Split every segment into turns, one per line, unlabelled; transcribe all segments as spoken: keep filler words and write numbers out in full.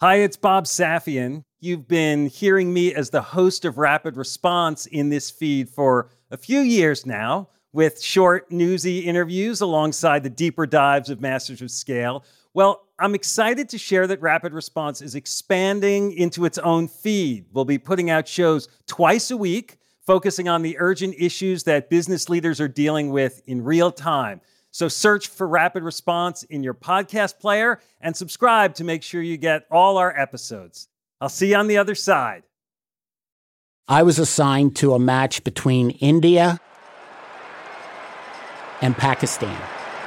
Hi, it's Bob Safian. You've been hearing me as the host of Rapid Response in this feed for a few years now, with short, newsy interviews alongside the deeper dives of Masters of Scale. Well, I'm excited to share that Rapid Response is expanding into its own feed. We'll be putting out shows twice a week, focusing on the urgent issues that business leaders are dealing with in real time. So search for Rapid Response in your podcast player and subscribe to make sure you get all our episodes. I'll see you on the other side.
I was assigned to a match between India and Pakistan.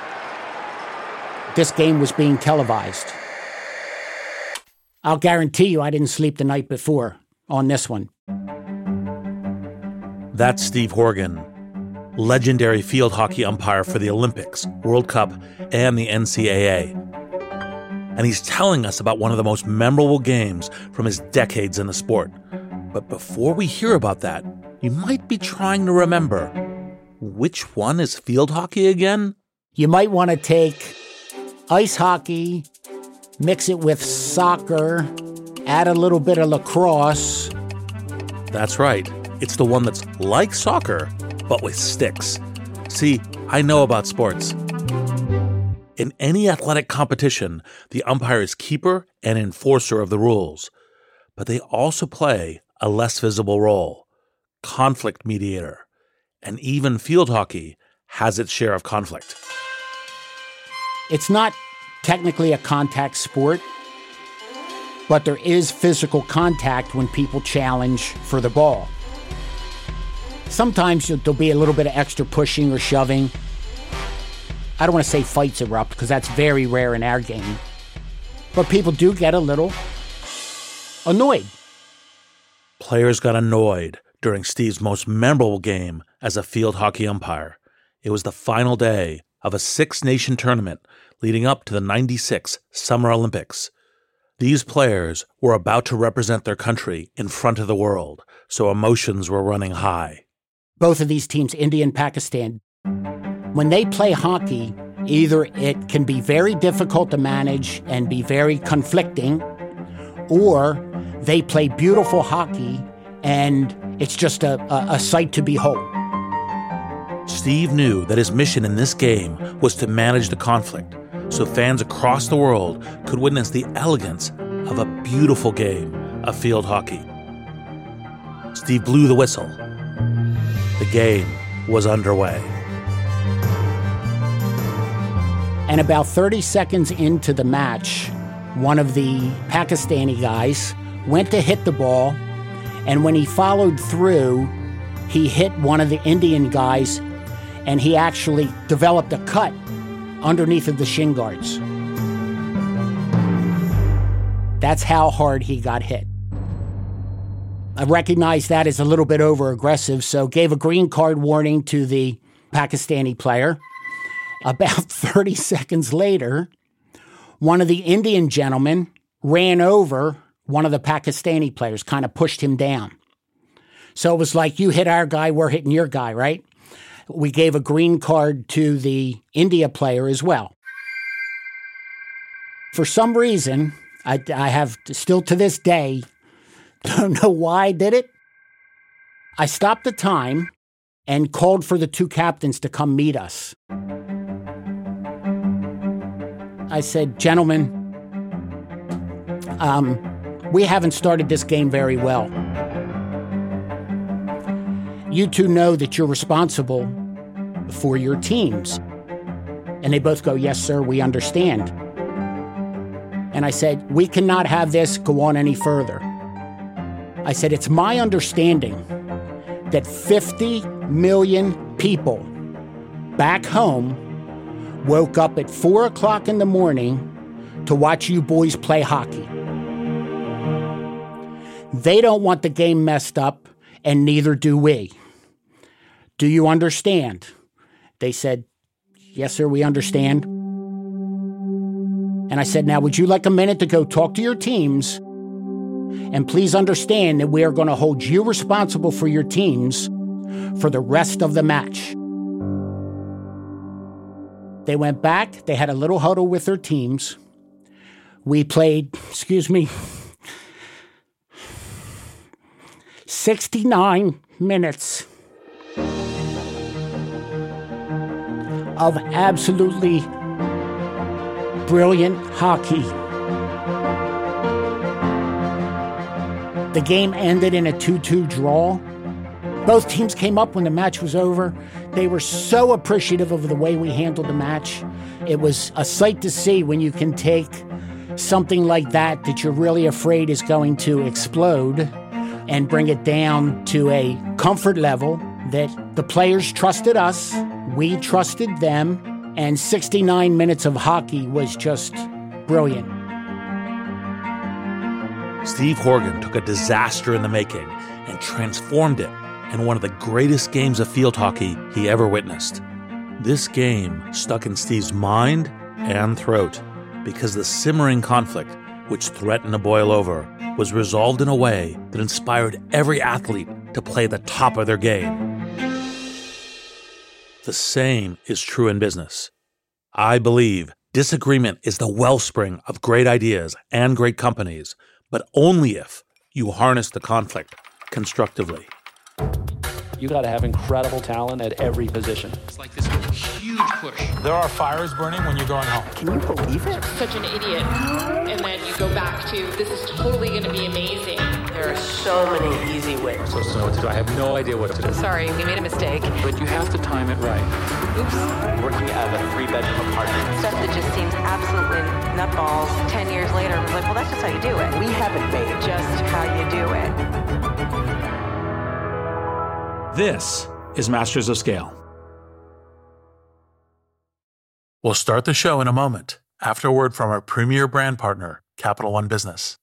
This game was being televised. I'll guarantee you I didn't sleep the night before on this one.
That's Steve Horgan, legendary field hockey umpire for the Olympics, World Cup, and the N C double A. And he's telling us about one of the most memorable games from his decades in the sport. But before we hear about that, you might be trying to remember, which one is field hockey again?
You might want to take ice hockey, mix it with soccer, add a little bit of lacrosse.
That's right. It's the one that's like soccer, but with sticks. See, I know about sports. In any athletic competition, the umpire is keeper and enforcer of the rules. But they also play a less visible role, conflict mediator. And even field hockey has its share of conflict.
It's not technically a contact sport, but there is physical contact when people challenge for the ball. Sometimes there'll be a little bit of extra pushing or shoving. I don't want to say fights erupt because that's very rare in our game. But people do get a little annoyed.
Players got annoyed during Steve's most memorable game as a field hockey umpire. It was the final day of a six-nation tournament leading up to the ninety-six Summer Olympics. These players were about to represent their country in front of the world, so emotions were running high.
Both of these teams, India and Pakistan, when they play hockey, either it can be very difficult to manage and be very conflicting, or they play beautiful hockey and it's just a, a, a sight to behold.
Steve knew that his mission in this game was to manage the conflict, so fans across the world could witness the elegance of a beautiful game of field hockey. Steve blew the whistle. The game was underway.
And about thirty seconds into the match, one of the Pakistani guys went to hit the ball, and when he followed through, he hit one of the Indian guys, and he actually developed a cut underneath of the shin guards. That's how hard he got hit. I recognized that as a little bit over-aggressive, so gave a green card warning to the Pakistani player. About thirty seconds later, one of the Indian gentlemen ran over one of the Pakistani players, kind of pushed him down. So it was like, you hit our guy, we're hitting your guy, right? We gave a green card to the India player as well. For some reason, I, I have still to this day, don't know why I did it. I stopped the time and called for the two captains to come meet us. I said, gentlemen, um, we haven't started this game very well. You two know that you're responsible for your teams. And they both go, yes, sir, we understand. And I said, we cannot have this go on any further. I said, it's my understanding that fifty million people back home woke up at four o'clock in the morning to watch you boys play hockey. They don't want the game messed up, and neither do we. Do you understand? They said, yes, sir, we understand. And I said, now, would you like a minute to go talk to your teams? And please understand that we are going to hold you responsible for your teams for the rest of the match. They went back. They had a little huddle with their teams. We played, excuse me, sixty-nine minutes of absolutely brilliant hockey. The game ended in a two two draw. Both teams came up when the match was over. They were so appreciative of the way we handled the match. It was a sight to see when you can take something like that that you're really afraid is going to explode and bring it down to a comfort level that the players trusted us, we trusted them, and sixty-nine minutes of hockey was just brilliant.
Steve Horgan took a disaster in the making and transformed it in one of the greatest games of field hockey he ever witnessed. This game stuck in Steve's mind and throat because the simmering conflict, which threatened to boil over, was resolved in a way that inspired every athlete to play at the top of their game. The same is true in business. I believe disagreement is the wellspring of great ideas and great companies, but only if you harness the conflict constructively.
You got to have incredible talent at every position.
It's like this huge push.
There are fires burning when you're going home.
Can you believe it?
Such an idiot. And then you go back to, this is totally going to be amazing.
There are so many easy ways.
I'm supposed to know what to do. I have no idea what to do.
Sorry, we made a mistake.
But you have to time it right.
Oops.
Working out of a three-bedroom apartment.
Stuff that just seems absolutely nutballs. Ten years later, I'm like, well, that's just how you do it.
We haven't made
Just how you do it.
This is Masters of Scale.
We'll start the show in a moment after a word from our premier brand partner, Capital One Business.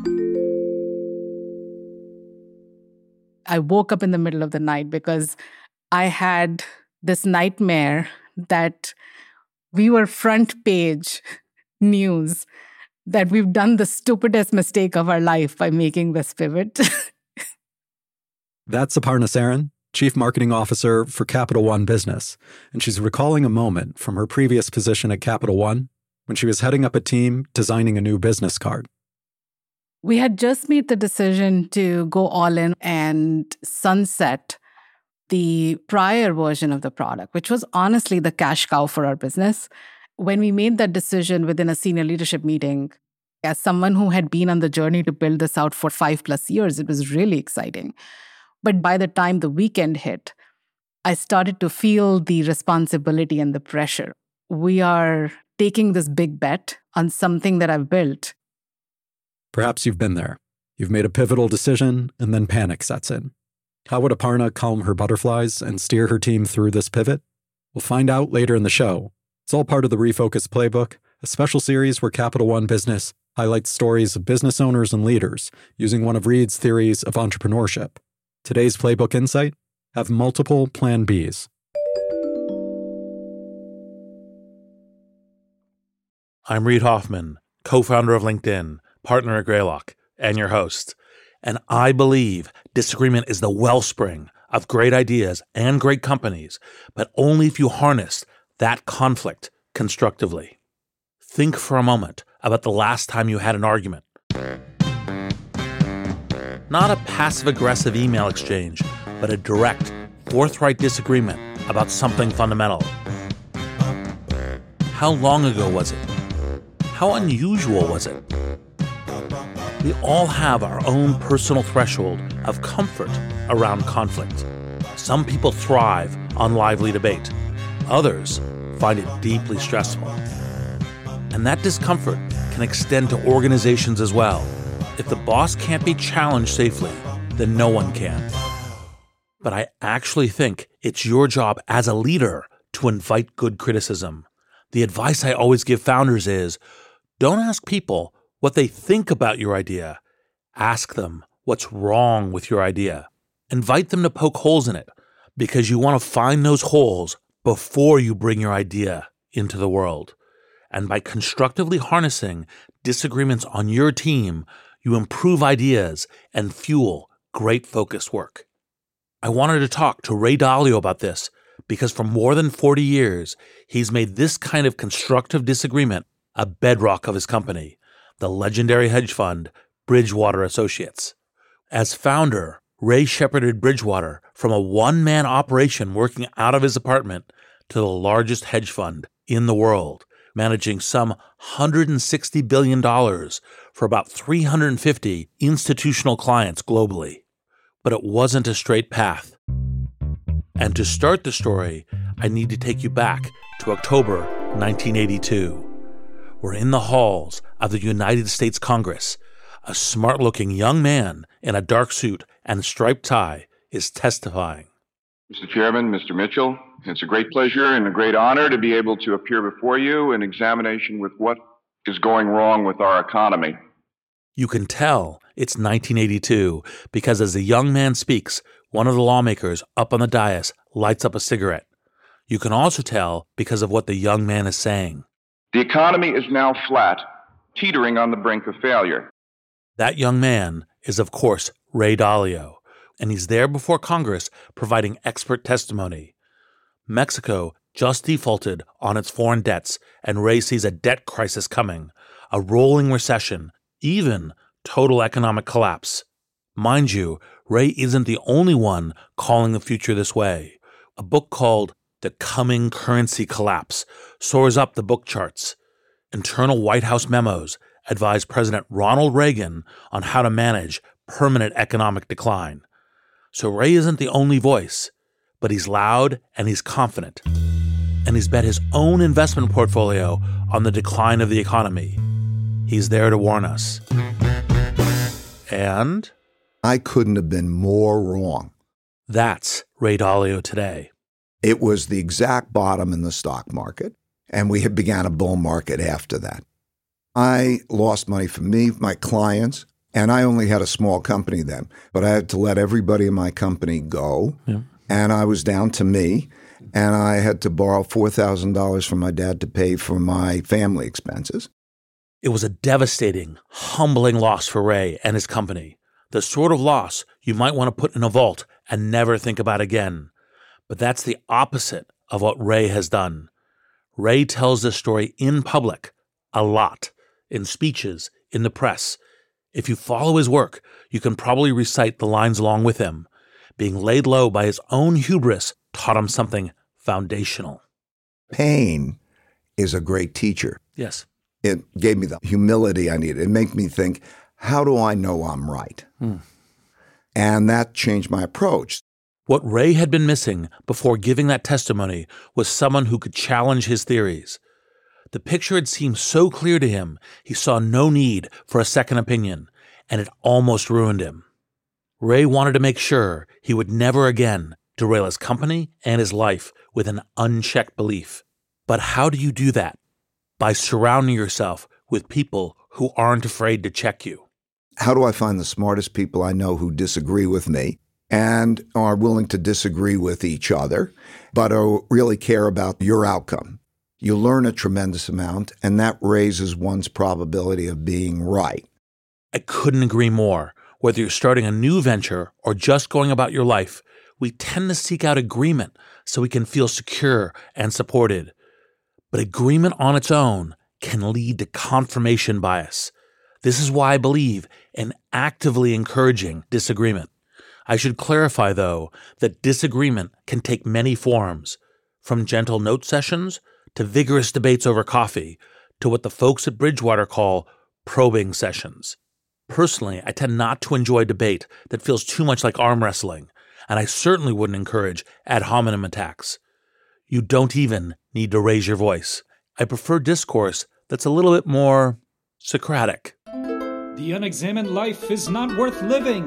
I woke up in the middle of the night because I had this nightmare that we were front page news, that we've done the stupidest mistake of our life by making this pivot.
That's Aparna Saran, Chief Marketing Officer for Capital One Business, and she's recalling a moment from her previous position at Capital One when she was heading up a team designing a new business card.
We had just made the decision to go all in and sunset the prior version of the product, which was honestly the cash cow for our business. When we made that decision within a senior leadership meeting, as someone who had been on the journey to build this out for five plus years, it was really exciting. But by the time the weekend hit, I started to feel the responsibility and the pressure. We are taking this big bet on something that I've built.
Perhaps you've been there. You've made a pivotal decision, and then panic sets in. How would Aparna calm her butterflies and steer her team through this pivot? We'll find out later in the show. It's all part of the Refocus Playbook, a special series where Capital One Business highlights stories of business owners and leaders using one of Reid's theories of entrepreneurship. Today's Playbook Insight: have multiple Plan Bs.
I'm Reid Hoffman, co-founder of LinkedIn, partner at Greylock, and your host. And I believe disagreement is the wellspring of great ideas and great companies, but only if you harness that conflict constructively. Think for a moment about the last time you had an argument. Not a passive-aggressive email exchange, but a direct, forthright disagreement about something fundamental. How long ago was it? How unusual was it? We all have our own personal threshold of comfort around conflict. Some people thrive on lively debate. Others find it deeply stressful. And that discomfort can extend to organizations as well. If the boss can't be challenged safely, then no one can. But I actually think it's your job as a leader to invite good criticism. The advice I always give founders is, don't ask people what they think about your idea. Ask them what's wrong with your idea. Invite them to poke holes in it, because you want to find those holes before you bring your idea into the world. And by constructively harnessing disagreements on your team, you improve ideas and fuel great focused work. I wanted to talk to Ray Dalio about this because for more than forty years, he's made this kind of constructive disagreement a bedrock of his company. the legendary hedge fund Bridgewater Associates. As founder, Ray shepherded Bridgewater from a one-man operation working out of his apartment to the largest hedge fund in the world, managing some one hundred sixty billion dollars for about three hundred fifty institutional clients globally. But it wasn't a straight path. And to start the story, I need to take you back to October nineteen eighty-two. We're in the halls of the United States Congress. A smart-looking young man in a dark suit and striped tie is testifying.
Mister Chairman, Mister Mitchell, it's a great pleasure and a great honor to be able to appear before you in examination with what is going wrong with our economy.
You can tell it's nineteen eighty-two because as the young man speaks, one of the lawmakers up on the dais lights up a cigarette. You can also tell because of what the young man is saying.
The economy is now flat, teetering on the brink of failure.
That young man is, of course, Ray Dalio, and he's there before Congress providing expert testimony. Mexico just defaulted on its foreign debts, and Ray sees a debt crisis coming, a rolling recession, even total economic collapse. Mind you, Ray isn't the only one calling the future this way. A book called The Coming Currency Collapse soars up the book charts. Internal White House memos advise President Ronald Reagan on how to manage permanent economic decline. So Ray isn't the only voice, but he's loud and he's confident. And he's bet his own investment portfolio on the decline of the economy. He's there to warn us. And
I couldn't have been more wrong.
That's Ray Dalio today.
It was the exact bottom in the stock market, and we had began a bull market after that. I lost money for me, my clients, and I only had a small company then, but I had to let everybody in my company go, yeah. And I was down to me, and I had to borrow four thousand dollars from my dad to pay for my family expenses.
It was a devastating, humbling loss for Ray and his company, the sort of loss you might want to put in a vault and never think about again. But that's the opposite of what Ray has done. Ray tells this story in public, a lot, in speeches, in the press. If you follow his work, you can probably recite the lines along with him. Being laid low by his own hubris taught him something foundational.
Pain is a great teacher.
Yes.
It gave me the humility I needed. It made me think, how do I know I'm right? Hmm. And that changed my approach.
What Ray had been missing before giving that testimony was someone who could challenge his theories. The picture had seemed so clear to him, he saw no need for a second opinion, and it almost ruined him. Ray wanted to make sure he would never again derail his company and his life with an unchecked belief. But how do you do that? By surrounding yourself with people who aren't afraid to check you.
How do I find the smartest people I know who disagree with me and are willing to disagree with each other, but are, really care about your outcome? You learn a tremendous amount, and that raises one's probability of being right.
I couldn't agree more. Whether you're starting a new venture or just going about your life, we tend to seek out agreement so we can feel secure and supported. But agreement on its own can lead to confirmation bias. This is why I believe in actively encouraging disagreement. I should clarify, though, that disagreement can take many forms, from gentle note sessions to vigorous debates over coffee, to what the folks at Bridgewater call probing sessions. Personally, I tend not to enjoy debate that feels too much like arm wrestling, and I certainly wouldn't encourage ad hominem attacks. You don't even need to raise your voice. I prefer discourse that's a little bit more Socratic.
The unexamined life is not worth living.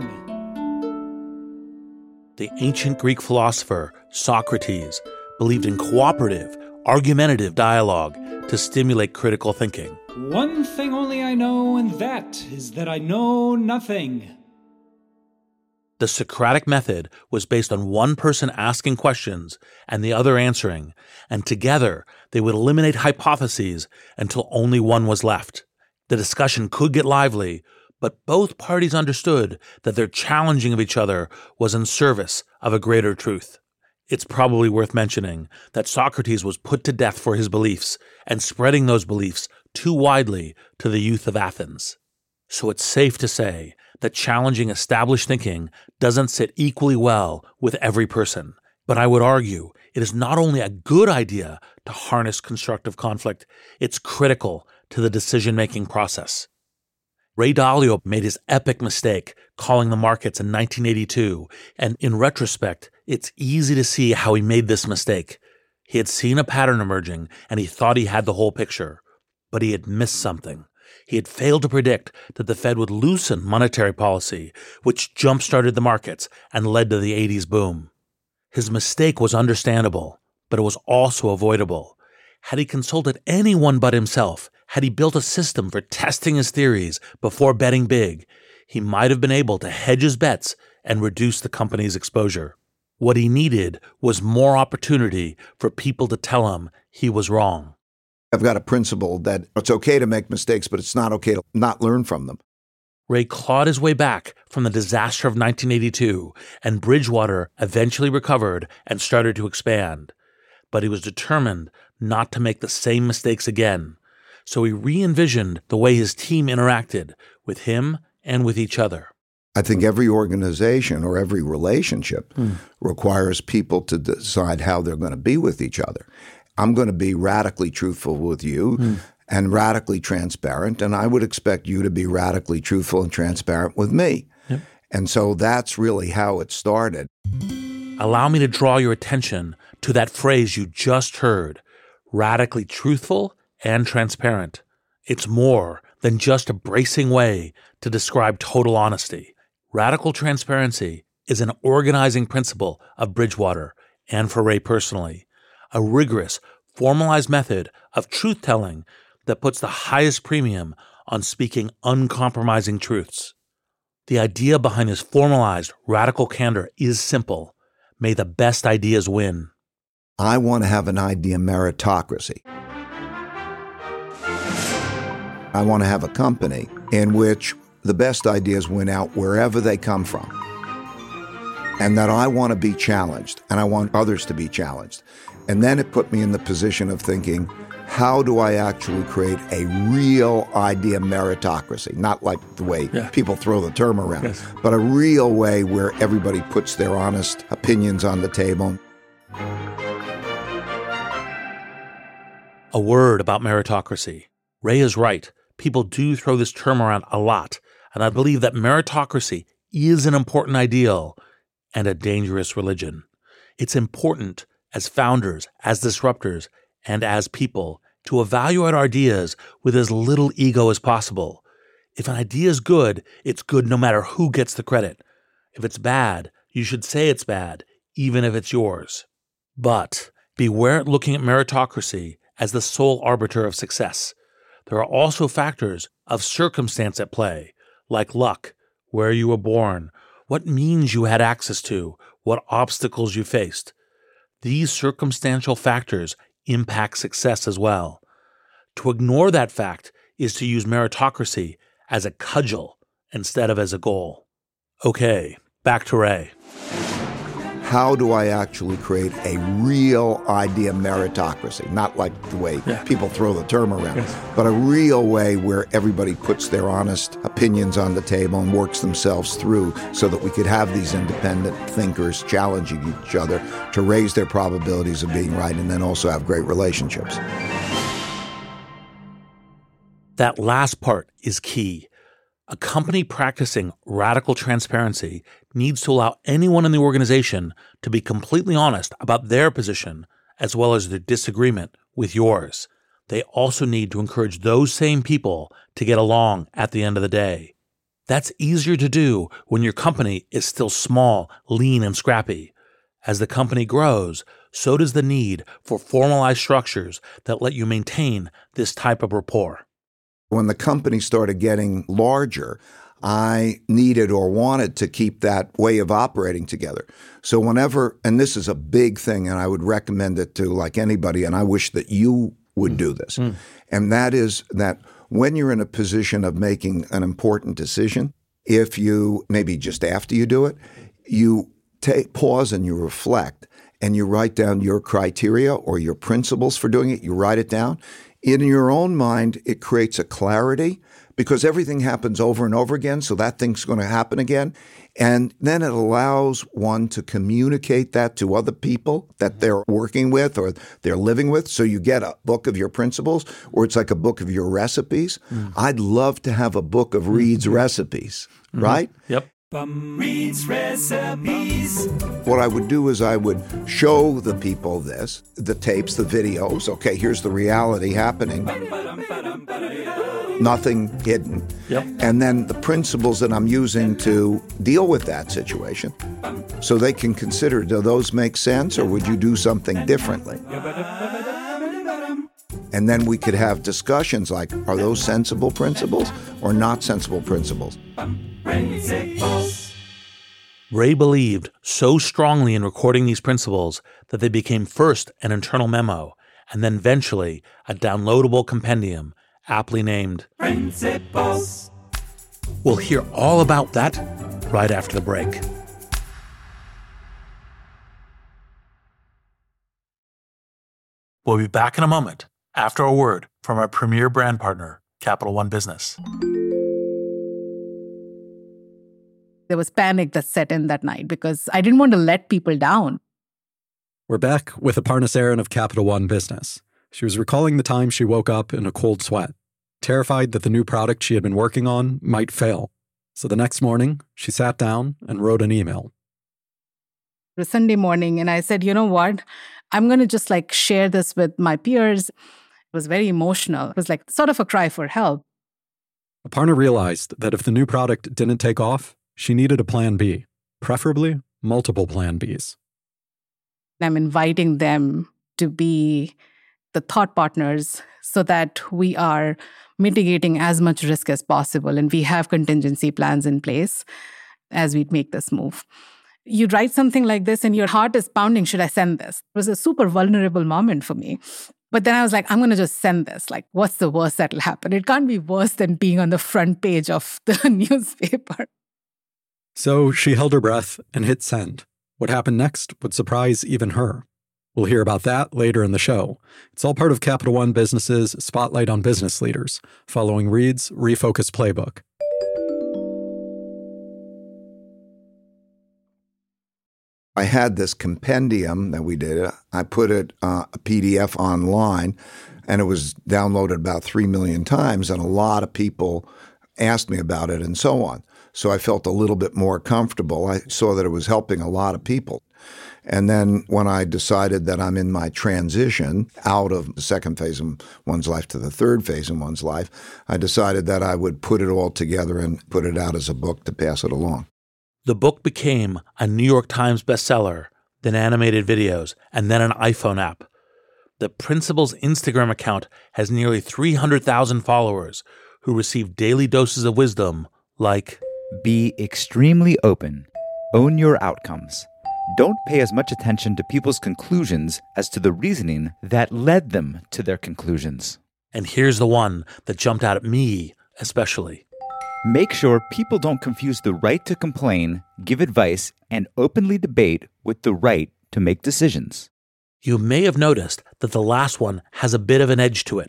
The ancient Greek philosopher Socrates believed in cooperative, argumentative dialogue to stimulate critical thinking.
One thing only I know, and that is that I know nothing.
The Socratic method was based on one person asking questions and the other answering, and together they would eliminate hypotheses until only one was left. The discussion could get lively, but both parties understood that their challenging of each other was in service of a greater truth. It's probably worth mentioning that Socrates was put to death for his beliefs, and spreading those beliefs too widely to the youth of Athens. So it's safe to say that challenging established thinking doesn't sit equally well with every person. But I would argue it is not only a good idea to harness constructive conflict, it's critical to the decision-making process. Ray Dalio made his epic mistake calling the markets in nineteen eighty-two, and in retrospect, it's easy to see how he made this mistake. He had seen a pattern emerging, and he thought he had the whole picture. But he had missed something. He had failed to predict that the Fed would loosen monetary policy, which jump-started the markets and led to the eighties boom. His mistake was understandable, but it was also avoidable. Had he consulted anyone but himself, had he built a system for testing his theories before betting big, he might have been able to hedge his bets and reduce the company's exposure. What he needed was more opportunity for people to tell him he was wrong.
I've got a principle that it's okay to make mistakes, but it's not okay to not learn from them.
Ray clawed his way back from the disaster of nineteen eighty-two, and Bridgewater eventually recovered and started to expand. But he was determined not to make the same mistakes again, so he re-envisioned the way his team interacted with him and with each other.
I think every organization or every relationship mm. requires people to decide how they're going to be with each other. I'm going to be radically truthful with you mm. and radically transparent, and I would expect you to be radically truthful and transparent with me. Yep. And so that's really how it started.
Allow me to draw your attention to that phrase you just heard, radically truthful and transparent. It's more than just a bracing way to describe total honesty. Radical transparency is an organizing principle of Bridgewater and for Ray personally, a rigorous, formalized method of truth-telling that puts the highest premium on speaking uncompromising truths. The idea behind this formalized, radical candor is simple. May the best ideas win.
I want to have an idea meritocracy. I want to have a company in which the best ideas win out wherever they come from. And that I want to be challenged, and I want others to be challenged. And then it put me in the position of thinking, how do I actually create a real idea meritocracy? Not like the way yeah. people throw the term around, yes. but a real way where everybody puts their honest opinions on the table.
A word about meritocracy. Ray is right. People do throw this term around a lot, and I believe that meritocracy is an important ideal and a dangerous religion. It's important as founders, as disruptors, and as people to evaluate our ideas with as little ego as possible. If an idea is good, it's good no matter who gets the credit. If it's bad, you should say it's bad, even if it's yours. But beware looking at meritocracy as the sole arbiter of success. There are also factors of circumstance at play, like luck, where you were born, what means you had access to, what obstacles you faced. These circumstantial factors impact success as well. To ignore that fact is to use meritocracy as a cudgel instead of as a goal. Okay, back to Ray.
How do I actually create a real idea meritocracy? Not like the way yeah. people throw the term around, yes. but a real way where everybody puts their honest opinions on the table and works themselves through so that we could have these independent thinkers challenging each other to raise their probabilities of being right and then also have great relationships.
That last part is key. A company practicing radical transparency needs to allow anyone in the organization to be completely honest about their position as well as their disagreement with yours. They also need to encourage those same people to get along at the end of the day. That's easier to do when your company is still small, lean, and scrappy. As the company grows, so does the need for formalized structures that let you maintain this type of rapport.
When the company started getting larger, I needed or wanted to keep that way of operating together. So whenever, and this is a big thing, and I would recommend it to like anybody, and I wish that you would mm. do this, mm. and that is that when you're in a position of making an important decision, if you, maybe just after you do it, you take pause and you reflect, and you write down your criteria or your principles for doing it, you write it down. In your own mind, it creates a clarity because everything happens over and over again, so that thing's going to happen again. And then it allows one to communicate that to other people that they're working with or they're living with. So you get a book of your principles, or it's like a book of your recipes. Mm. I'd love to have a book of Reed's mm-hmm. recipes, mm-hmm. right?
Yep.
Reed's recipes.
What I would do is I would show the people this, the tapes, the videos. Okay, here's the reality happening. Nothing hidden.
Yep.
And then the principles that I'm using to deal with that situation. So they can consider, do those make sense or would you do something differently? And then we could have discussions like, are those sensible principles or not sensible principles?
Ray believed so strongly in recording these principles that they became first an internal memo and then eventually a downloadable compendium aptly named Principles. We'll hear all about that right after the break. We'll be back in a moment after a word from our premier brand partner, Capital One Business.
There was panic that set in that night because I didn't want to let people down.
We're back with Aparna Saran of Capital One Business. She was recalling the time she woke up in a cold sweat, terrified that the new product she had been working on might fail. So the next morning, she sat down and wrote an email.
It was Sunday morning, and I said, you know what? I'm going to just like share this with my peers. It was very emotional. It was like sort of a cry for help.
Aparna realized that if the new product didn't take off, she needed a plan B, preferably multiple plan Bs.
I'm inviting them to be the thought partners so that we are mitigating as much risk as possible and we have contingency plans in place as we make this move. You write something like this and your heart is pounding, should I send this? It was a super vulnerable moment for me. But then I was like, I'm going to just send this. Like, what's the worst that'll happen? It can't be worse than being on the front page of the newspaper.
So she held her breath and hit send. What happened next would surprise even her. We'll hear about that later in the show. It's all part of Capital One Business's Spotlight on Business Leaders, following Reed's Refocus Playbook.
I had this compendium that we did. I put it uh, a P D F online, and it was downloaded about three million times, and a lot of people asked me about it and so on. So I felt a little bit more comfortable. I saw that it was helping a lot of people. And then when I decided that I'm in my transition out of the second phase of one's life to the third phase in one's life, I decided that I would put it all together and put it out as a book to pass it along.
The book became a New York Times bestseller, then animated videos, and then an iPhone app. The Principles Instagram account has nearly three hundred thousand followers who receive daily doses of wisdom like,
be extremely open. Own your outcomes. Don't pay as much attention to people's conclusions as to the reasoning that led them to their conclusions.
And here's the one that jumped out at me especially.
Make sure people don't confuse the right to complain, give advice, and openly debate with the right to make decisions.
You may have noticed that the last one has a bit of an edge to it.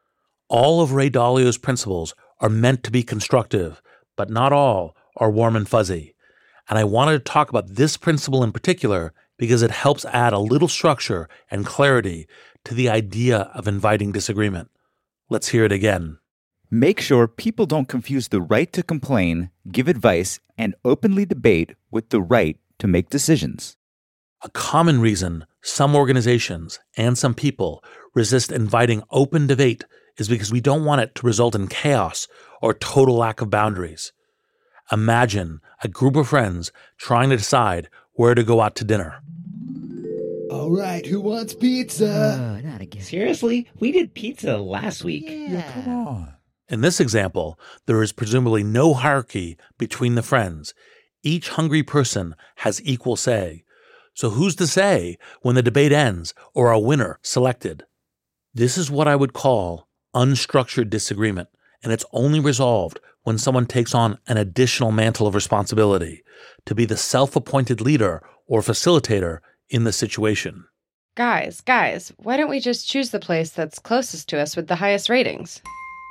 All of Ray Dalio's principles are meant to be constructive, but not all are warm and fuzzy. And I wanted to talk about this principle in particular because it helps add a little structure and clarity to the idea of inviting disagreement. Let's hear it again.
Make sure people don't confuse the right to complain, give advice, and openly debate with the right to make decisions.
A common reason some organizations and some people resist inviting open debate is because we don't want it to result in chaos or total lack of boundaries. Imagine a group of friends trying to decide where to go out to dinner.
All right, who wants pizza?
Uh, not again. Seriously? We did pizza last week.
Yeah, yeah come on.
In this example, there is presumably no hierarchy between the friends. Each hungry person has equal say. So who's to say when the debate ends or a winner selected? This is what I would call unstructured disagreement, and it's only resolved when someone takes on an additional mantle of responsibility to be the self-appointed leader or facilitator in the situation.
Guys, guys, why don't we just choose the place that's closest to us with the highest ratings?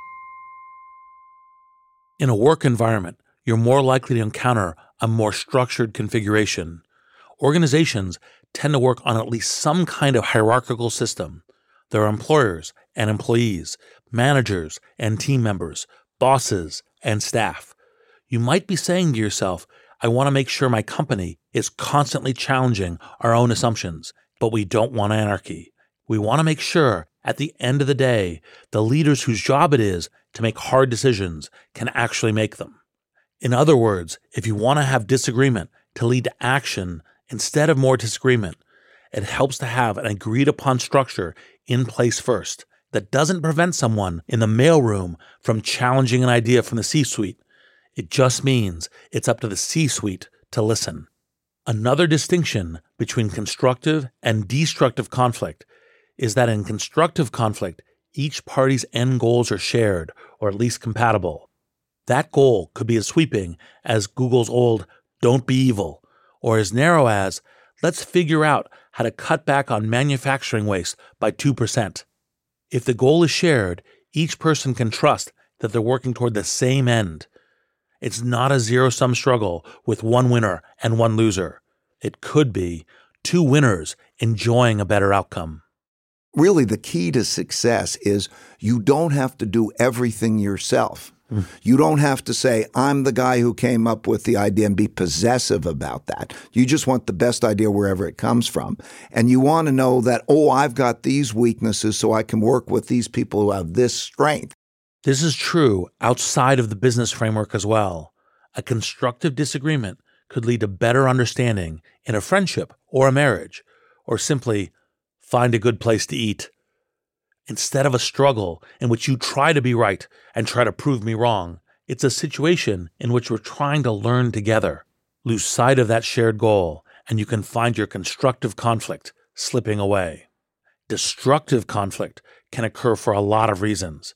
In a work environment, you're more likely to encounter a more structured configuration. Organizations tend to work on at least some kind of hierarchical system. There are employers and employees, managers and team members, bosses and staff. You might be saying to yourself, I want to make sure my company is constantly challenging our own assumptions, but we don't want anarchy. We want to make sure, at the end of the day, the leaders whose job it is to make hard decisions can actually make them. In other words, if you want to have disagreement to lead to action instead of more disagreement, it helps to have an agreed-upon structure in place first that doesn't prevent someone in the mailroom from challenging an idea from the C-suite. It just means it's up to the C-suite to listen. Another distinction between constructive and destructive conflict is that in constructive conflict, each party's end goals are shared, or at least compatible. That goal could be as sweeping as Google's old "don't be evil," or as narrow as "let's figure out how to cut back on manufacturing waste by two percent. If the goal is shared, each person can trust that they're working toward the same end. It's not a zero-sum struggle with one winner and one loser. It could be two winners enjoying a better outcome.
Really, the key to success is you don't have to do everything yourself. Mm. You don't have to say, I'm the guy who came up with the idea and be possessive about that. You just want the best idea wherever it comes from. And you want to know that, oh, I've got these weaknesses so I can work with these people who have this strength.
This is true outside of the business framework as well. A constructive disagreement could lead to better understanding in a friendship or a marriage, or simply find a good place to eat. Instead of a struggle in which you try to be right and try to prove me wrong, it's a situation in which we're trying to learn together. Lose sight of that shared goal, and you can find your constructive conflict slipping away. Destructive conflict can occur for a lot of reasons.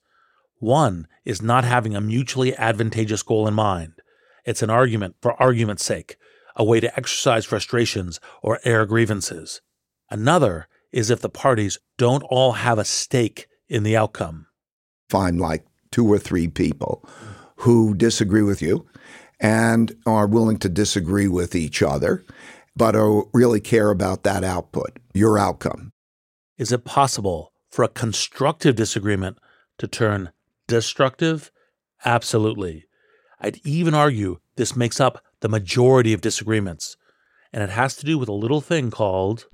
One is not having a mutually advantageous goal in mind. It's an argument for argument's sake, a way to exercise frustrations or air grievances. Another is if the parties don't all have a stake in the outcome.
Find like two or three people who disagree with you and are willing to disagree with each other, but are, really care about that output, your outcome.
Is it possible for a constructive disagreement to turn destructive? Absolutely. I'd even argue this makes up the majority of disagreements, and it has to do with a little thing called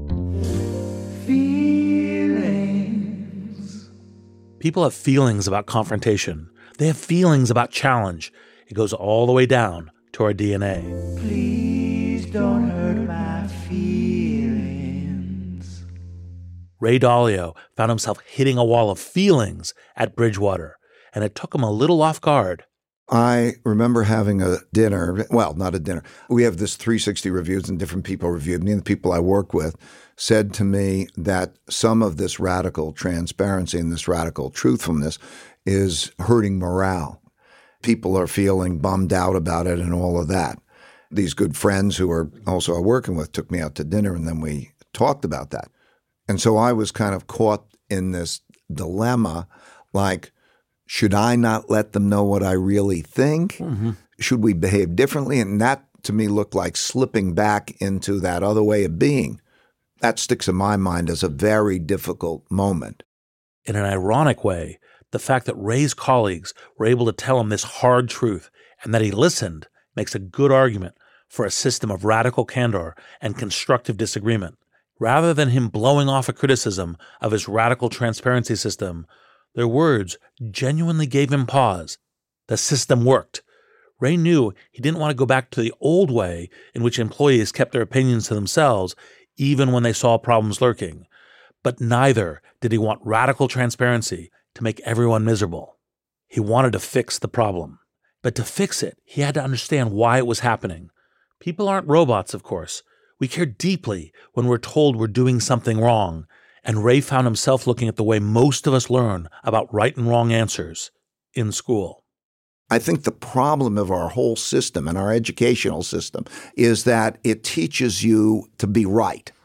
feelings. People have feelings about confrontation. They have feelings about challenge. It goes all the way down to our D N A. Please don't hurt my feelings. Ray Dalio found himself hitting a wall of feelings at Bridgewater, and it took him a little off guard.
I remember having a dinner, well, not a dinner. We have this three sixty reviews and different people reviewed me, and the people I work with said to me that some of this radical transparency and this radical truthfulness is hurting morale. People are feeling bummed out about it and all of that. These good friends who are also working with took me out to dinner, and then we talked about that. And so I was kind of caught in this dilemma, like, should I not let them know what I really think? Mm-hmm. Should we behave differently? And that, to me, looked like slipping back into that other way of being. That sticks in my mind as a very difficult moment.
In an ironic way, the fact that Ray's colleagues were able to tell him this hard truth and that he listened makes a good argument for a system of radical candor and constructive disagreement. Rather than him blowing off a criticism of his radical transparency system, their words genuinely gave him pause. The system worked. Ray knew he didn't want to go back to the old way in which employees kept their opinions to themselves even when they saw problems lurking. But neither did he want radical transparency to make everyone miserable. He wanted to fix the problem. But to fix it, he had to understand why it was happening. People aren't robots, of course. We care deeply when we're told we're doing something wrong. And Ray found himself looking at the way most of us learn about right and wrong answers in school.
I think the problem of our whole system and our educational system is that it teaches you to be right.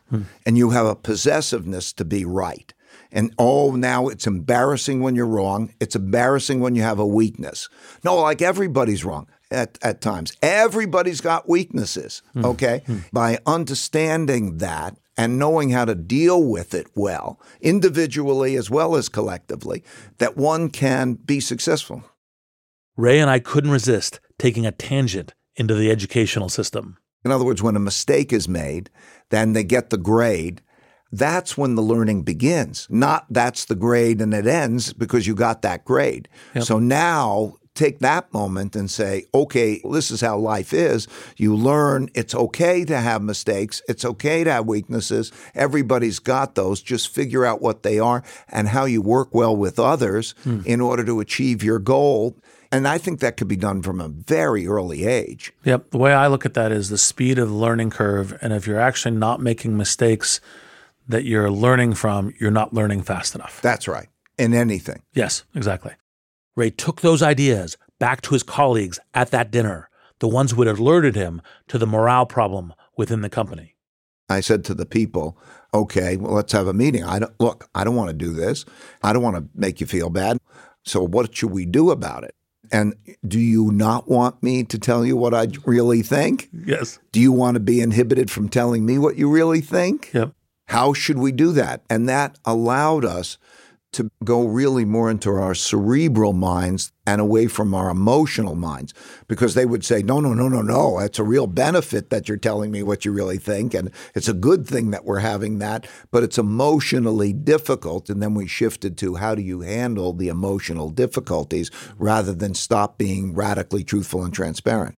Hmm. And you have a possessiveness to be right. And, oh, now it's embarrassing when you're wrong. It's embarrassing when you have a weakness. No, like everybody's wrong at, at times. Everybody's got weaknesses, hmm. okay? Hmm. By understanding that and knowing how to deal with it well, individually as well as collectively, that one can be successful.
Ray and I couldn't resist taking a tangent into the educational system.
In other words, when a mistake is made, then they get the grade. That's when the learning begins. Not that's the grade and it ends because you got that grade. Yep. So now take that moment and say, okay, this is how life is. You learn it's okay to have mistakes. It's okay to have weaknesses. Everybody's got those. Just figure out what they are and how you work well with others hmm. in order to achieve your goal. And I think that could be done from a very early age.
Yep. The way I look at that is the speed of the learning curve. And if you're actually not making mistakes that you're learning from, you're not learning fast enough.
That's right. In anything.
Yes, exactly. Ray took those ideas back to his colleagues at that dinner, the ones who had alerted him to the morale problem within the company.
I said to the people, okay, well, let's have a meeting. I don't, look, I don't want to do this. I don't want to make you feel bad. So what should we do about it? And do you not want me to tell you what I really think?
Yes.
Do you want to be inhibited from telling me what you really think?
Yep.
How should we do that? And that allowed us to go really more into our cerebral minds and away from our emotional minds, because they would say, no, no, no, no, no. It's a real benefit that you're telling me what you really think. And it's a good thing that we're having that, but it's emotionally difficult. And then we shifted to how do you handle the emotional difficulties rather than stop being radically truthful and transparent.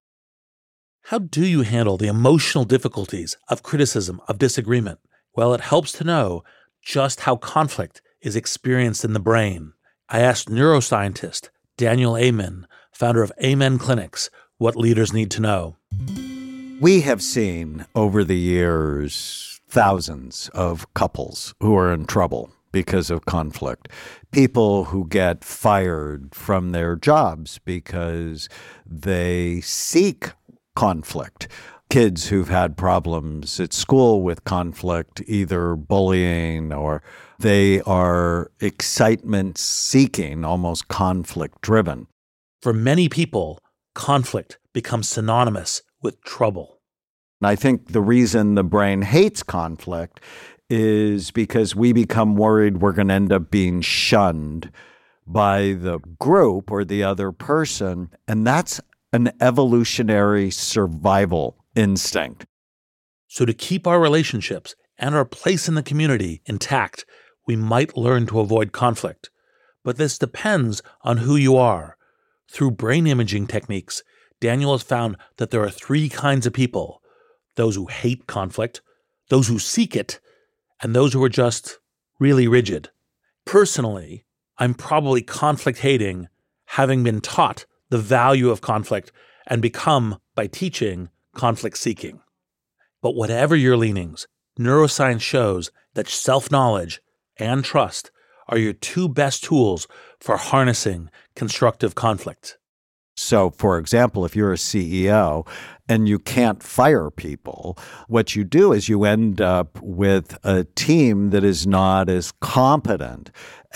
How do you handle the emotional difficulties of criticism, of disagreement? Well, it helps to know just how conflict is experienced in the brain. I asked neuroscientist Daniel Amen, founder of Amen Clinics, what leaders need to know.
We have seen over the years thousands of couples who are in trouble because of conflict. People who get fired from their jobs because they seek conflict. Kids who've had problems at school with conflict, either bullying or they are excitement-seeking, almost conflict-driven.
For many people, conflict becomes synonymous with trouble.
And I think the reason the brain hates conflict is because we become worried we're going to end up being shunned by the group or the other person, and that's an evolutionary survival instinct.
So to keep our relationships and our place in the community intact, we might learn to avoid conflict. But this depends on who you are. Through brain imaging techniques, Daniel has found that there are three kinds of people: those who hate conflict, those who seek it, and those who are just really rigid. Personally, I'm probably conflict-hating, having been taught the value of conflict and become, by teaching, conflict-seeking. But whatever your leanings, neuroscience shows that self-knowledge and trust are your two best tools for harnessing constructive conflict.
So, for example, if you're a C E O and you can't fire people, what you do is you end up with a team that is not as competent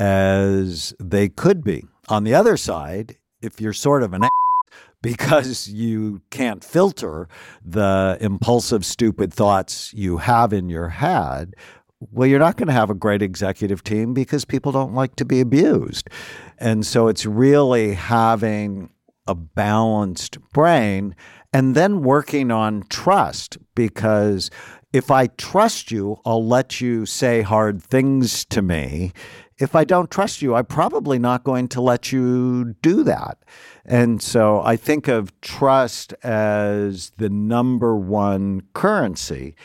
as they could be. On the other side, if you're sort of an because you can't filter the impulsive, stupid thoughts you have in your head, well, you're not going to have a great executive team because people don't like to be abused. And so it's really having a balanced brain and then working on trust, because if I trust you, I'll let you say hard things to me. If I don't trust you, I'm probably not going to let you do that. And so I think of trust as the number one currency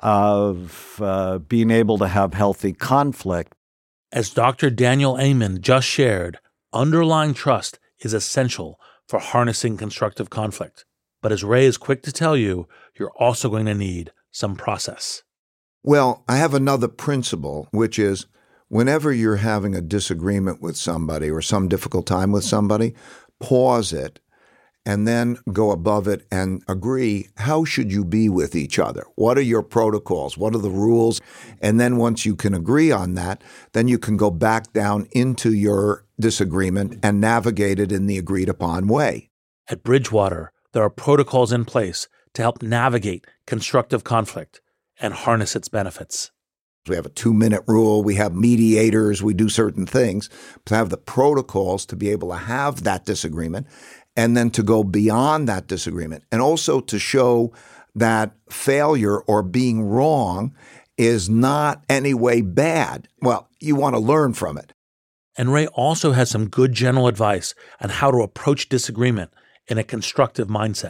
of uh, being able to have healthy conflict.
As Doctor Daniel Amen just shared, underlying trust is essential for harnessing constructive conflict. But as Ray is quick to tell you, you're also going to need some process.
Well, I have another principle, which is whenever you're having a disagreement with somebody or some difficult time with somebody, pause it and then go above it and agree, how should you be with each other? What are your protocols? What are the rules? And then once you can agree on that, then you can go back down into your disagreement and navigate it in the agreed upon way.
At Bridgewater, there are protocols in place to help navigate constructive conflict and harness its benefits.
We have a two-minute rule. We have mediators. We do certain things to have the protocols to be able to have that disagreement and then to go beyond that disagreement, and also to show that failure or being wrong is not any way bad. Well, you want to learn from it.
And Ray also has some good general advice on how to approach disagreement in a constructive mindset.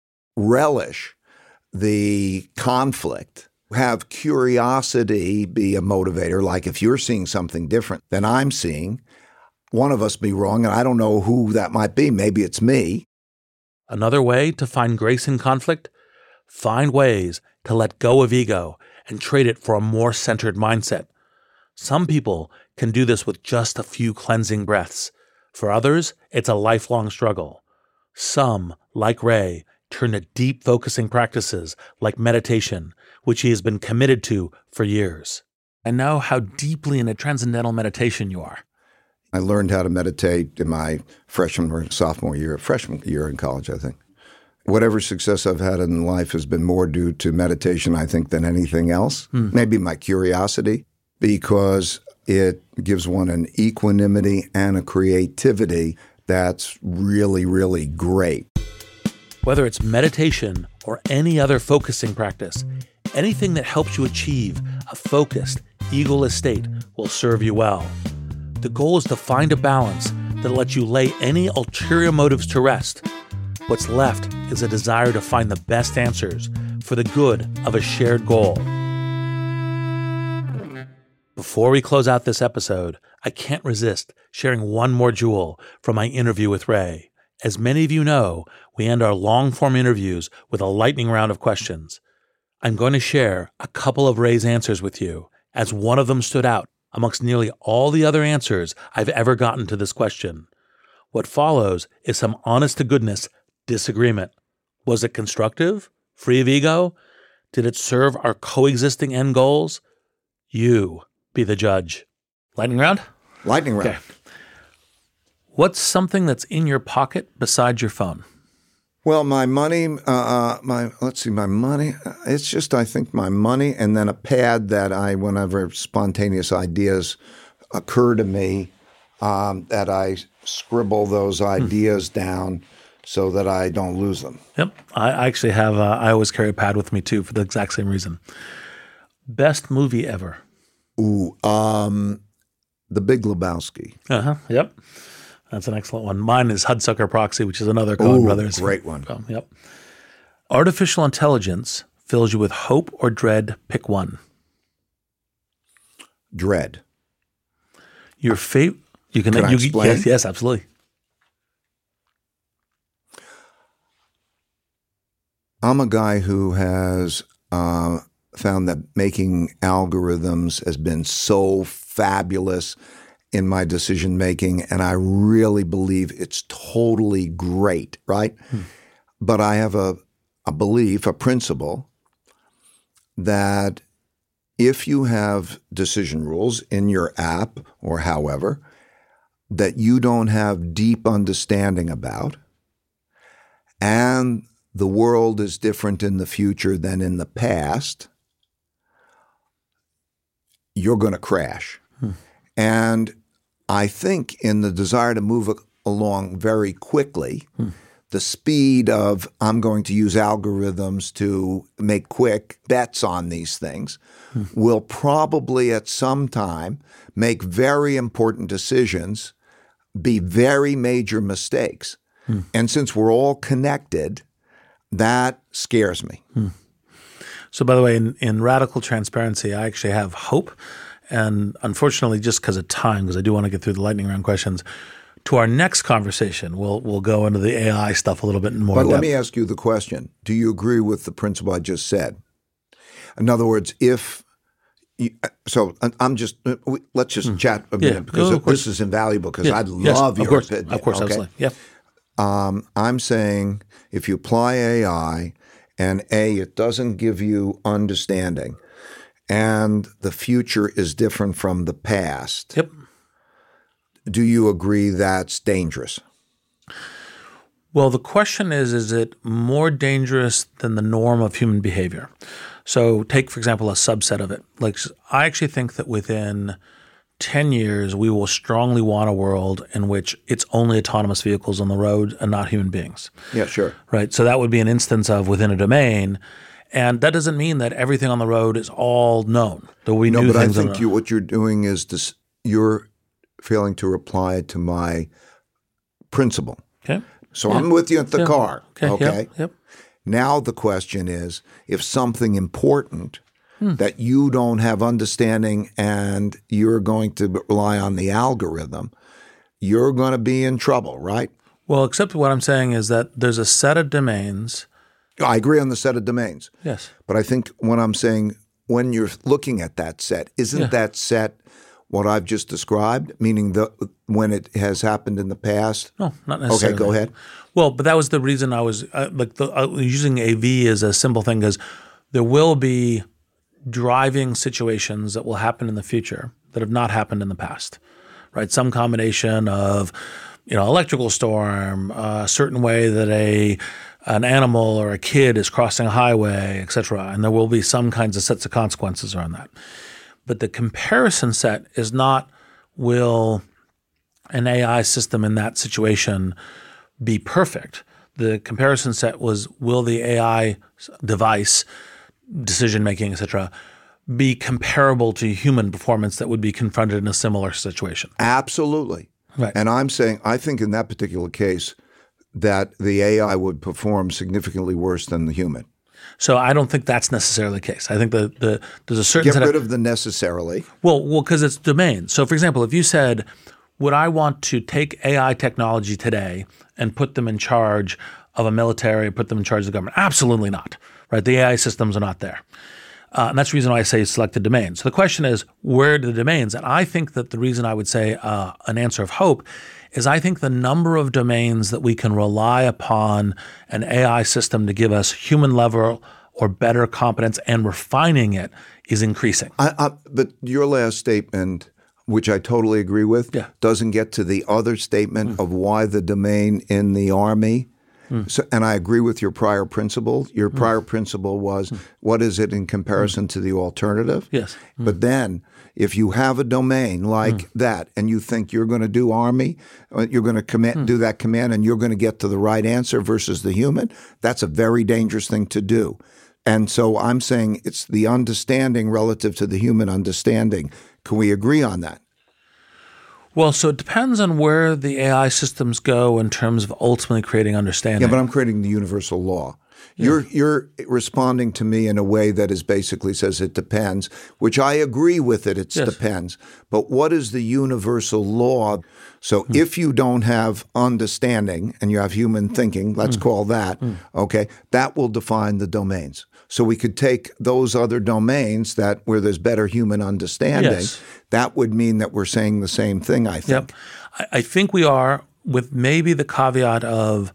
Relish the conflict. Have curiosity be a motivator. Like if you're seeing something different than I'm seeing, one of us be wrong, and I don't know who that might be. Maybe it's me.
Another way to find grace in conflict? Find ways to let go of ego and trade it for a more centered mindset. Some people can do this with just a few cleansing breaths. For others, it's a lifelong struggle. Some, like Ray, turn to deep focusing practices like meditation, which he has been committed to for years. I know how deeply in a transcendental meditation you are.
I learned how to meditate in my freshman or sophomore year, freshman year in college, I think. Whatever success I've had in life has been more due to meditation, I think, than anything else. Hmm. Maybe my curiosity, because it gives one an equanimity and a creativity that's really, really great.
Whether it's meditation or any other focusing practice, anything that helps you achieve a focused, egoless state will serve you well. The goal is to find a balance that lets you lay any ulterior motives to rest. What's left is a desire to find the best answers for the good of a shared goal. Before we close out this episode, I can't resist sharing one more jewel from my interview with Ray. As many of you know, we end our long-form interviews with a lightning round of questions. I'm going to share a couple of Ray's answers with you, as one of them stood out amongst nearly all the other answers I've ever gotten to this question. What follows is some honest-to-goodness disagreement. Was it constructive? Free of ego? Did it serve our coexisting end goals? You be the judge. Lightning round?
Lightning round.
Okay. What's something that's in your pocket besides your phone?
Well, my money, uh, my let's see, my money, it's just, I think, my money and then a pad that I, whenever spontaneous ideas occur to me, um, that I scribble those ideas hmm. down so that I don't lose them.
Yep. I actually have, uh, I always carry a pad with me too for the exact same reason. Best movie ever?
Ooh, um, The Big Lebowski.
Uh-huh, yep. That's an excellent one. Mine is Hudsucker Proxy, which is another Coen Brothers.
Great one.
Film. Yep. Artificial intelligence fills you with hope or dread. Pick one.
Dread.
Your favorite. You can.
Can I
you,
explain?
Yes, yes, absolutely.
I'm a guy who has uh, found that making algorithms has been so fabulous in my decision making, and I really believe it's totally great, right? Hmm. But I have a, a belief, a principle, that if you have decision rules in your app or however, that you don't have deep understanding about, and the world is different in the future than in the past, you're going to crash. Hmm. And I think in the desire to move along very quickly, hmm. the speed of I'm going to use algorithms to make quick bets on these things hmm. will probably at some time make very important decisions, be very major mistakes. Hmm. And since we're all connected, that scares me.
Hmm. So by the way, in, in Radical Transparency, I actually have hope. And unfortunately, just because of time, because I do want to get through the lightning round questions, to our next conversation, we'll we'll go into the A I stuff a little bit more.
But
depth.
Let me ask you the question. Do you agree with the principle I just said? In other words, if you, so I'm just let's just mm. chat a minute yeah. because
no,
this is invaluable because
yeah.
I'd love
yes,
your
of
opinion.
Of course,
okay?
absolutely. Yeah.
Um, I'm saying if you apply A I and A, it doesn't give you understanding and the future is different from the past.
Yep.
Do you agree that's dangerous?
Well, the question is, is it more dangerous than the norm of human behavior? So take, for example, a subset of it. Like I actually think that within ten years, we will strongly want a world in which it's only autonomous vehicles on the road and not human beings.
Yeah, sure.
Right. So that would be an instance of within a domain. And that doesn't mean that everything on the road is all known. There will be
no,
new
but I
things
think you, what you're doing is this, you're failing to reply to my principle.
Okay.
So
yeah.
I'm with you at the
yeah.
car.
Okay.
Okay.
Yep. Yep.
Now the question is, if something important hmm. that you don't have understanding and you're going to rely on the algorithm, you're going to be in trouble, right?
Well, except what I'm saying is that there's a set of domains.
I agree on the set of domains.
Yes.
But I think what I'm saying, when you're looking at that set, isn't
Yeah.
that set what I've just described, meaning the when it has happened in the past?
No, not necessarily.
Okay, go ahead.
Well, but that was the reason I was uh, like the, uh, using A V as a simple thing, because there will be driving situations that will happen in the future that have not happened in the past, right? Some combination of, you know, electrical storm, a certain way that a an animal or a kid is crossing a highway, et cetera. And there will be some kinds of sets of consequences around that. But the comparison set is not, will an A I system in that situation be perfect? The comparison set was, will the A I device, decision-making, et cetera, be comparable to human performance that would be confronted in a similar situation?
Absolutely.
Right.
And I'm saying, I think in that particular case, that the A I would perform significantly worse than the human.
So I don't think that's necessarily the case. I think the, the there's a certain
Get
set
rid
of,
of the necessarily.
Well, well, because it's domain. So, for example, if you said, would I want to take A I technology today and put them in charge of a military, put them in charge of the government? Absolutely not, right? The A I systems are not there. Uh, and that's the reason why I say select the domain. So the question is, where are the domains? And I think that the reason I would say uh, an answer of hope is I think the number of domains that we can rely upon an A I system to give us human level or better competence and refining it is increasing.
I, I, but your last statement, which I totally agree with,
yeah.
doesn't get to the other statement mm. of why the domain in the Army. Mm. So, and I agree with your prior principle. Your prior mm. principle was, mm. what is it in comparison mm. to the alternative?
Yes. Mm.
But then if you have a domain like mm. that and you think you're going to do Army, you're going to command, mm. do that command and you're going to get to the right answer versus the human, that's a very dangerous thing to do. And so I'm saying it's the understanding relative to the human understanding. Can we agree on that?
Well, so it depends on where the A I systems go in terms of ultimately creating understanding.
Yeah, but I'm creating the universal law. Yeah. You're you're responding to me in a way that is basically says it depends, which I agree with it, it yes. depends. But what is the universal law? So mm. if you don't have understanding and you have human thinking, let's mm. call that, mm. okay, that will define the domains. So we could take those other domains that where there's better human understanding.
Yes.
That would mean that we're saying the same thing, I think.
Yep. I, I think we are, with maybe the caveat of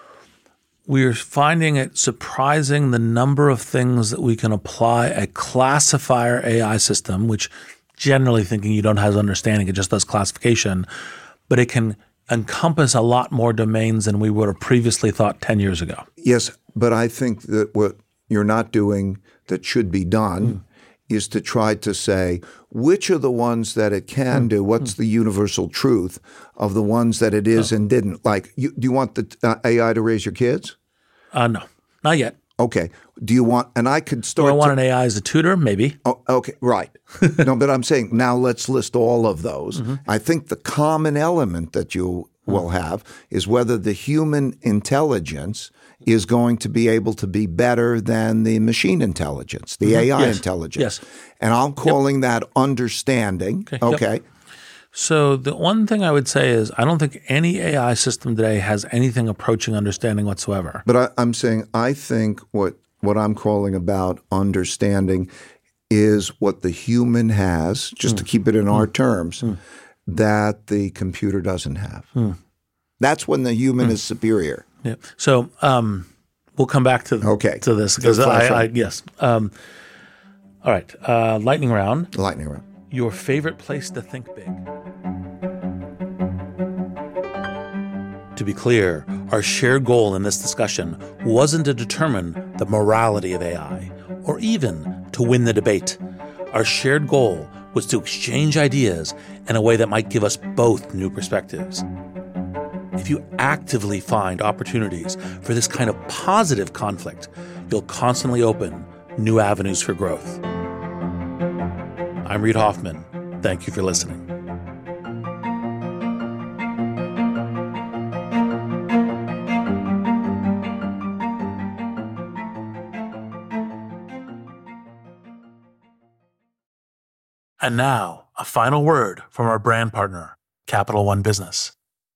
we're finding it surprising the number of things that we can apply a classifier A I system, which generally thinking you don't have understanding, it just does classification, but it can encompass a lot more domains than we would have previously thought ten years ago.
Yes, but I think that what you're not doing that should be done mm. is to try to say which are the ones that it can mm. do, what's mm. the universal truth of the ones that it is oh. and didn't. Like, you, do you want the uh, A I to raise your kids?
Uh, no, not yet.
Okay. Do you want, and I could start.
Do I want
to,
an A I as a tutor? Maybe.
Oh, okay, right. No, but I'm saying now let's list all of those. Mm-hmm. I think the common element that you will have is whether the human intelligence is going to be able to be better than the machine intelligence, the mm-hmm. A I
yes.
intelligence.
Yes.
And I'm calling yep. that understanding.
Okay.
okay.
Yep. So the one thing I would say is I don't think any A I system today has anything approaching understanding whatsoever.
But I, I'm saying I think what what I'm calling about understanding is what the human has, just mm. to keep it in mm. our terms, mm. that the computer doesn't have.
Mm.
That's when the human mm. is superior.
Yeah. So um, we'll come back to
okay.
to this because I, I yes. Um, all right. Uh, lightning round.
Lightning round.
Your favorite place to think big. To be clear, our shared goal in this discussion wasn't to determine the morality of A I or even to win the debate. Our shared goal was to exchange ideas in a way that might give us both new perspectives. If you actively find opportunities for this kind of positive conflict, you'll constantly open new avenues for growth. I'm Reid Hoffman. Thank you for listening. And now, a final word from our brand partner, Capital One Business.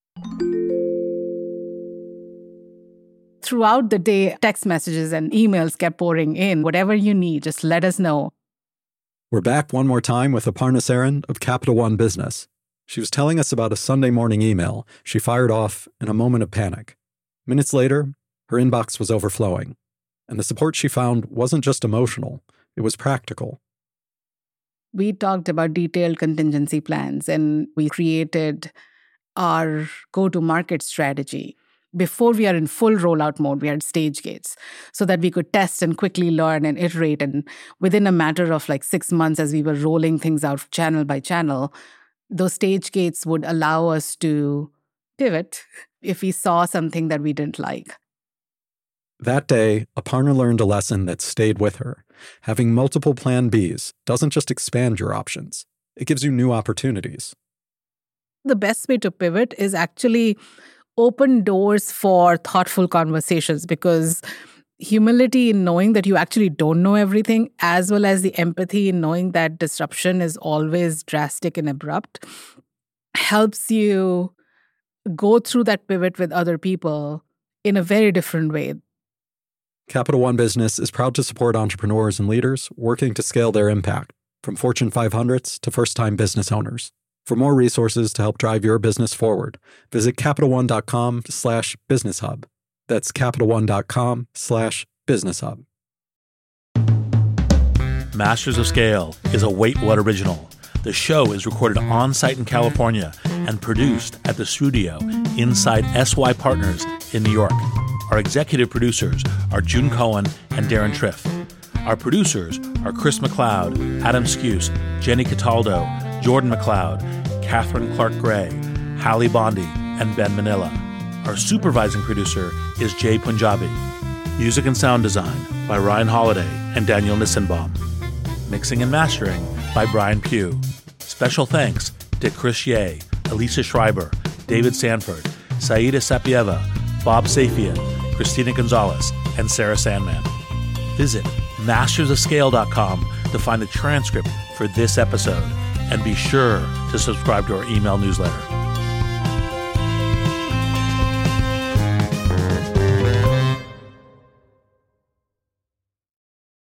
Throughout the day, text messages and emails kept pouring in. Whatever you need, just let us know.
We're back one more time with Aparna Saran of Capital One Business. She was telling us about a Sunday morning email she fired off in a moment of panic. Minutes later, her inbox was overflowing. And the support she found wasn't just emotional, it was practical.
We talked about detailed contingency plans and we created our go-to-market strategy. Before we are in full rollout mode, we had stage gates so that we could test and quickly learn and iterate. And within a matter of like six months, as we were rolling things out channel by channel, those stage gates would allow us to pivot if we saw something that we didn't like.
That day, Aparna learned a lesson that stayed with her. Having multiple plan Bs doesn't just expand your options. It gives you new opportunities.
The best way to pivot is actually open doors for thoughtful conversations, because humility in knowing that you actually don't know everything, as well as the empathy in knowing that disruption is always drastic and abrupt, helps you go through that pivot with other people in a very different way.
Capital One Business is proud to support entrepreneurs and leaders working to scale their impact, from Fortune five hundreds to first-time business owners. For more resources to help drive your business forward, visit CapitalOne.com slash Business Hub. That's CapitalOne.com slash Business Hub.
Masters of Scale is a Wait What original. The show is recorded on-site in California and produced at the studio inside S Y Partners in New York. Our executive producers are June Cohen and Darren Triff. Our producers are Chris McLeod, Adam Skuse, Jenny Cataldo, Jordan McLeod, Catherine Clark-Gray, Hallie Bondi, and Ben Manila. Our supervising producer is Jay Punjabi. Music and sound design by Ryan Holiday and Daniel Nissenbaum. Mixing and mastering by Brian Pugh. Special thanks to Chris Ye, Elisa Schreiber, David Sanford, Saida Sapieva, Bob Safian, Christina Gonzalez, and Sarah Sandman. Visit masters of scale dot com to find the transcript for this episode, and be sure to subscribe to our email newsletter.